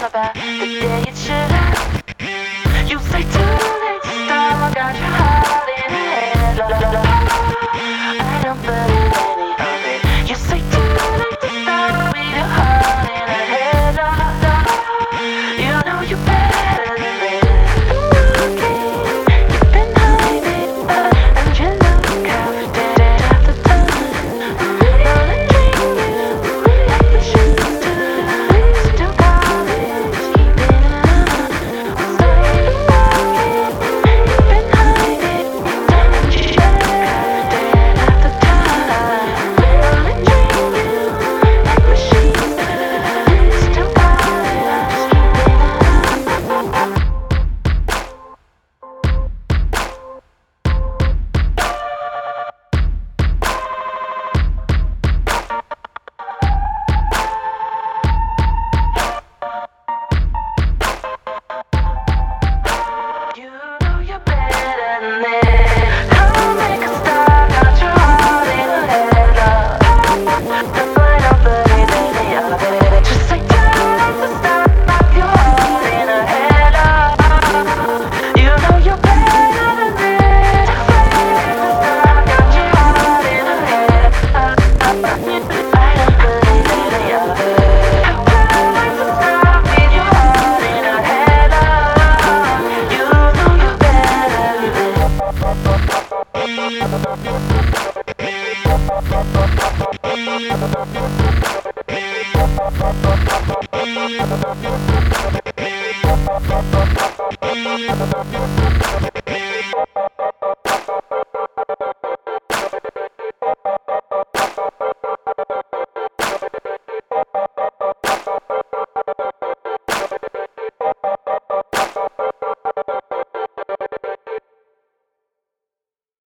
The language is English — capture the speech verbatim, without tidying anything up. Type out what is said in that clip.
about the day it should have. You say too late to stop, I got your heart in a head. La, la, la, la. I don't believe any of it. You say too late to stop, with your heart in a head. La, la, la. You know you're better than this. You've been hiding, and you look half dead at the time. All the dreaming, like the shoes do. Still got it, keeping it on. You've been hiding, and you look half dead at the time. All the dreaming, like machines do. Still got it, keeping it on. You know you're better than this. I'll make a star, got your heart in a headlock. That's why I don't believe any of it. Just say time to stop, got your heart in a headlock. You know you're better than this. I got your heart in a headlock. I don't believe any of it. Time to stop, with your heart in a headlock. You know you're better than this.